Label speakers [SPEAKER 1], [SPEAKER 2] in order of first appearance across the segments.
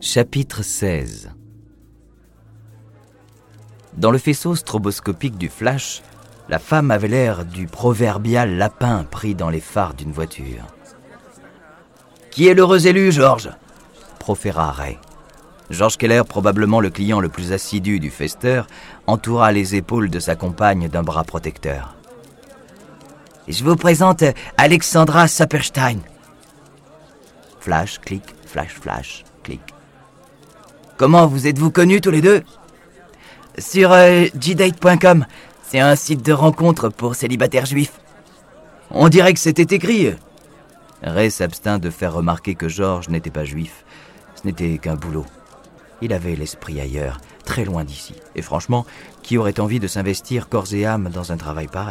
[SPEAKER 1] Chapitre 16. Dans le faisceau stroboscopique du flash, la femme avait l'air du proverbial lapin pris dans les phares d'une voiture. « Qui est l'heureux élu, George ?» proféra Ray. George Keller, probablement le client le plus assidu du Fester, entoura les épaules de sa compagne d'un bras protecteur. « Je vous présente Alexandra Saperstein. » Flash, clic, flash, flash, clic. « Comment vous êtes-vous connus tous les deux ?»« Sur jdate.com, c'est un site de rencontre pour célibataires juifs. »« On dirait que c'était écrit. » Ray s'abstint de faire remarquer que George n'était pas juif. Ce n'était qu'un boulot. Il avait l'esprit ailleurs, très loin d'ici. Et franchement, qui aurait envie de s'investir corps et âme dans un travail pareil ?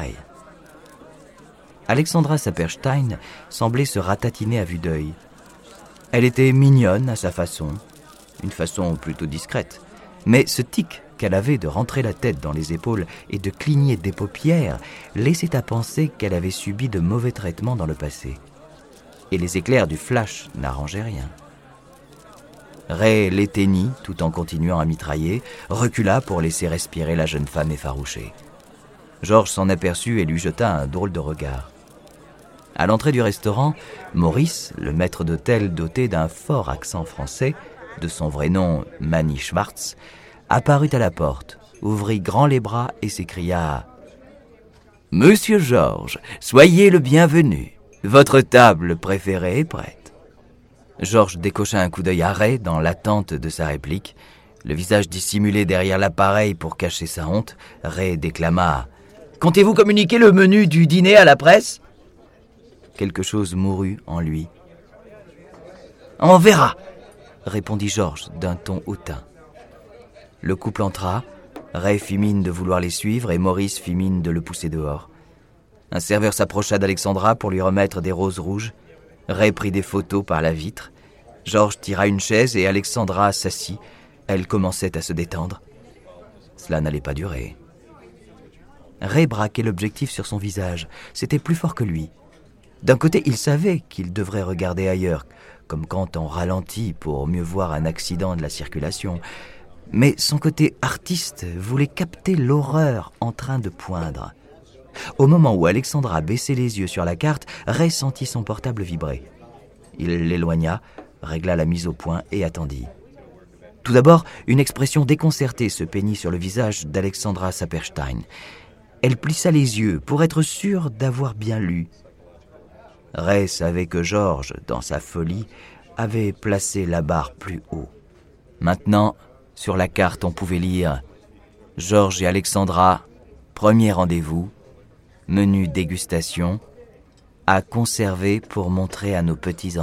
[SPEAKER 1] Alexandra Saperstein semblait se ratatiner à vue d'œil. Elle était mignonne à sa façon, une façon plutôt discrète. Mais ce tic qu'elle avait de rentrer la tête dans les épaules et de cligner des paupières laissait à penser qu'elle avait subi de mauvais traitements dans le passé. Et les éclairs du flash n'arrangeaient rien. Ray l'éteignit tout en continuant à mitrailler, recula pour laisser respirer la jeune femme effarouchée. George s'en aperçut et lui jeta un drôle de regard. À l'entrée du restaurant, Maurice, le maître d'hôtel doté d'un fort accent français, de son vrai nom Manny Schwartz, apparut à la porte, ouvrit grand les bras et s'écria « Monsieur George, soyez le bienvenu. Votre table préférée est prête. » George décocha un coup d'œil à Ray dans l'attente de sa réplique. Le visage dissimulé derrière l'appareil pour cacher sa honte, Ray déclama « Comptez-vous communiquer le menu du dîner à la presse ?» Quelque chose mourut en lui. « On verra !» répondit George d'un ton hautain. Le couple entra, Ray fit mine de vouloir les suivre et Maurice fit mine de le pousser dehors. Un serveur s'approcha d'Alexandra pour lui remettre des roses rouges. Ray prit des photos par la vitre. George tira une chaise et Alexandra s'assit. Elle commençait à se détendre. Cela n'allait pas durer. Ray braquait l'objectif sur son visage. C'était plus fort que lui. D'un côté, il savait qu'il devrait regarder ailleurs, comme quand on ralentit pour mieux voir un accident de la circulation. Mais son côté artiste voulait capter l'horreur en train de poindre. Au moment où Alexandra baissait les yeux sur la carte, Ray sentit son portable vibrer. Il l'éloigna, régla la mise au point et attendit. Tout d'abord, une expression déconcertée se peignit sur le visage d'Alexandra Saperstein. Elle plissa les yeux pour être sûre d'avoir bien lu. Ray savait que George, dans sa folie, avait placé la barre plus haut. Maintenant, sur la carte, on pouvait lire « George et Alexandra, premier rendez-vous, menu dégustation, à conserver pour montrer à nos petits-enfants. »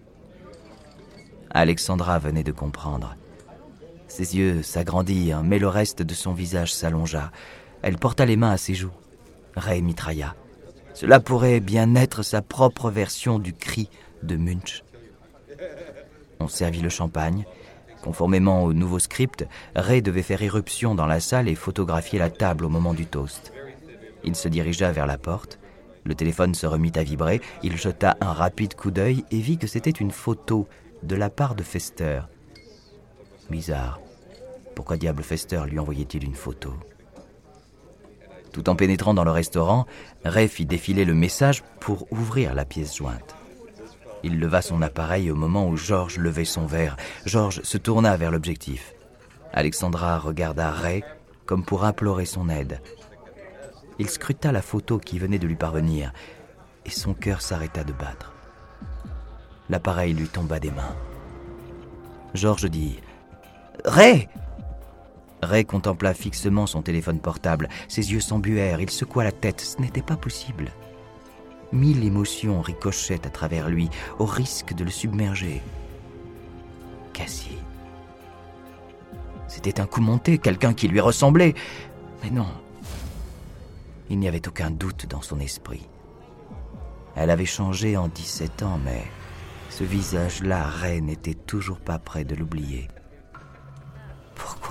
[SPEAKER 1] Alexandra venait de comprendre. Ses yeux s'agrandirent, mais le reste de son visage s'allongea. Elle porta les mains à ses joues. Ray mitrailla. Cela pourrait bien être sa propre version du cri de Munch. On servit le champagne. Conformément au nouveau script, Ray devait faire irruption dans la salle et photographier la table au moment du toast. Il se dirigea vers la porte. Le téléphone se remit à vibrer. Il jeta un rapide coup d'œil et vit que c'était une photo de la part de Fester. Bizarre. Pourquoi diable Fester lui envoyait-il une photo ? Tout en pénétrant dans le restaurant, Ray fit défiler le message pour ouvrir la pièce jointe. Il leva son appareil au moment où George levait son verre. George se tourna vers l'objectif. Alexandra regarda Ray comme pour implorer son aide. Il scruta la photo qui venait de lui parvenir et son cœur s'arrêta de battre. L'appareil lui tomba des mains. George dit « Ray !» Ray contempla fixement son téléphone portable. Ses yeux s'embuèrent, il secoua la tête. Ce n'était pas possible. 1000 émotions ricochaient à travers lui, au risque de le submerger. Cassie. C'était un coup monté, quelqu'un qui lui ressemblait. Mais non. Il n'y avait aucun doute dans son esprit. Elle avait changé en 17 ans, mais ce visage-là, Ray n'était toujours pas prêt de l'oublier. Pourquoi ?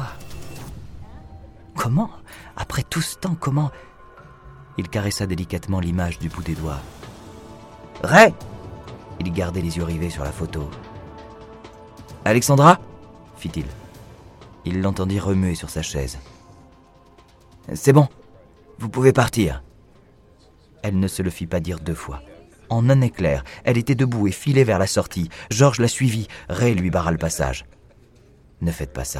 [SPEAKER 1] Comment ? Après tout ce temps, comment ? Il caressa délicatement l'image du bout des doigts. « Ray !» Il gardait les yeux rivés sur la photo. « Alexandra ?» fit-il. Il l'entendit remuer sur sa chaise. « C'est bon, vous pouvez partir. » Elle ne se le fit pas dire 2 fois. En un éclair, elle était debout et filait vers la sortie. Georges la suivit. Ray lui barra le passage. « Ne faites pas ça. »«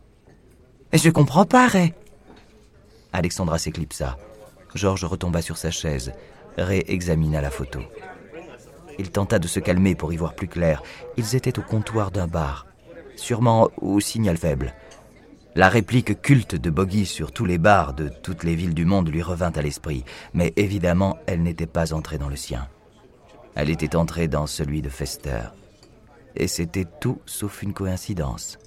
[SPEAKER 1] Je comprends pas, Ray. » Alexandra s'éclipsa. Georges retomba sur sa chaise. Ray examina la photo. Il tenta de se calmer pour y voir plus clair. Ils étaient au comptoir d'un bar, sûrement au signal faible. La réplique culte de Boggy sur tous les bars de toutes les villes du monde lui revint à l'esprit, mais évidemment, elle n'était pas entrée dans le sien. Elle était entrée dans celui de Fester. Et c'était tout sauf une coïncidence.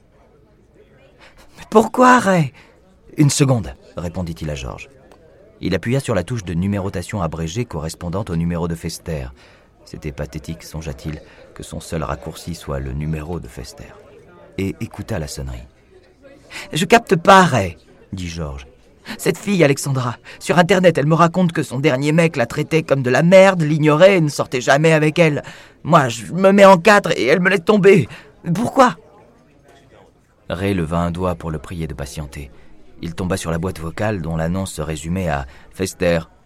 [SPEAKER 1] « Mais pourquoi, Ray ?»« Une seconde, » répondit-il à Georges. Il appuya sur la touche de numérotation abrégée correspondant au numéro de Fester. C'était pathétique, songea-t-il, que son seul raccourci soit le numéro de Fester. Et écouta la sonnerie. « Je capte pas, Ray, » dit Georges. « Cette fille, Alexandra, sur Internet, elle me raconte que son dernier mec la traitait comme de la merde, l'ignorait et ne sortait jamais avec elle. Moi, je me mets en 4 et elle me laisse tomber. Pourquoi ?» Ray leva un doigt pour le prier de patienter. Il tomba sur la boîte vocale dont l'annonce se résumait à « Fester, bip ».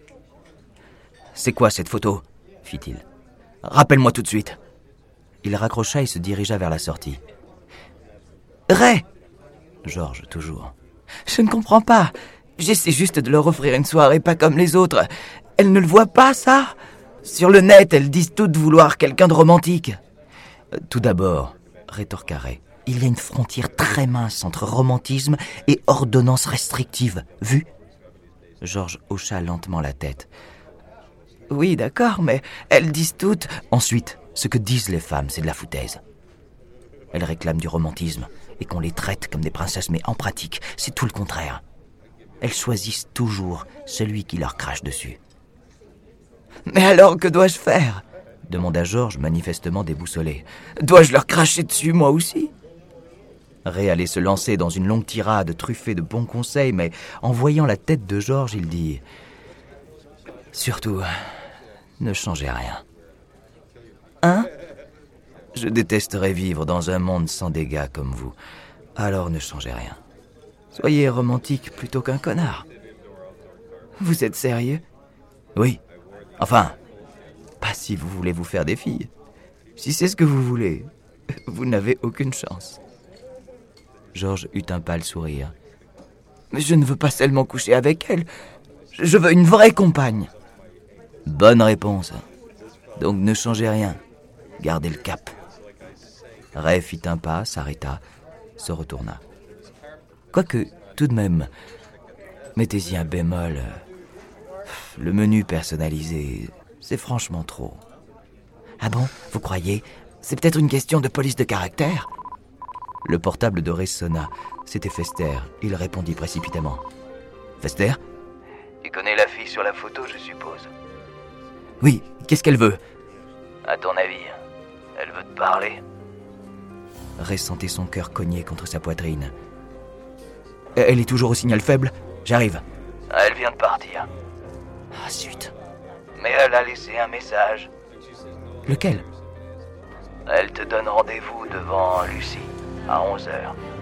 [SPEAKER 1] « C'est quoi cette photo ?» fit-il. « Rappelle-moi tout de suite. » Il raccrocha et se dirigea vers la sortie. « Ray !» Georges, toujours. « Je ne comprends pas. J'essaie juste de leur offrir une soirée pas comme les autres. Elles ne le voient pas, ça ? Sur le net, elles disent toutes vouloir quelqu'un de romantique. » Tout d'abord, rétorqua Ray, il y a une frontière très mince entre romantisme et ordonnance restrictive. Vu ? Georges hocha lentement la tête. « Oui, d'accord, mais elles disent toutes... » Ensuite, ce que disent les femmes, c'est de la foutaise. Elles réclament du romantisme et qu'on les traite comme des princesses, mais en pratique, c'est tout le contraire. Elles choisissent toujours celui qui leur crache dessus. « Mais alors, que dois-je faire ?» demanda Georges, manifestement déboussolé. « Dois-je leur cracher dessus, moi aussi ?» Ray allait se lancer dans une longue tirade truffée de bons conseils, mais en voyant la tête de Georges, il dit « Surtout, ne changez rien. » « Hein ? Je détesterais vivre dans un monde sans dégâts comme vous. Alors ne changez rien. Soyez romantique plutôt qu'un connard. » « Vous êtes sérieux ? » ?»« Oui. Enfin, pas si vous voulez vous faire des filles. Si c'est ce que vous voulez, vous n'avez aucune chance. » Georges eut un pâle sourire. « Mais je ne veux pas seulement coucher avec elle. Je veux une vraie compagne. » Bonne réponse. Donc ne changez rien. Gardez le cap. Ray fit un pas, s'arrêta, se retourna. Quoique, tout de même, mettez-y un bémol. Le menu personnalisé, c'est franchement trop. Ah bon, vous croyez ? C'est peut-être une question de police de caractère ? Le portable de Ray sonna. C'était Fester. Il répondit précipitamment. Fester ? Tu connais la fille sur la photo, je suppose ? Oui, qu'est-ce qu'elle veut ? À ton avis, elle veut te parler ? Ray sentait son cœur cogner contre sa poitrine. Elle est toujours au signal faible ? J'arrive. Elle vient de partir. Ah, zut. Mais elle a laissé un message. Lequel ? Elle te donne rendez-vous devant Lucie, à 11h.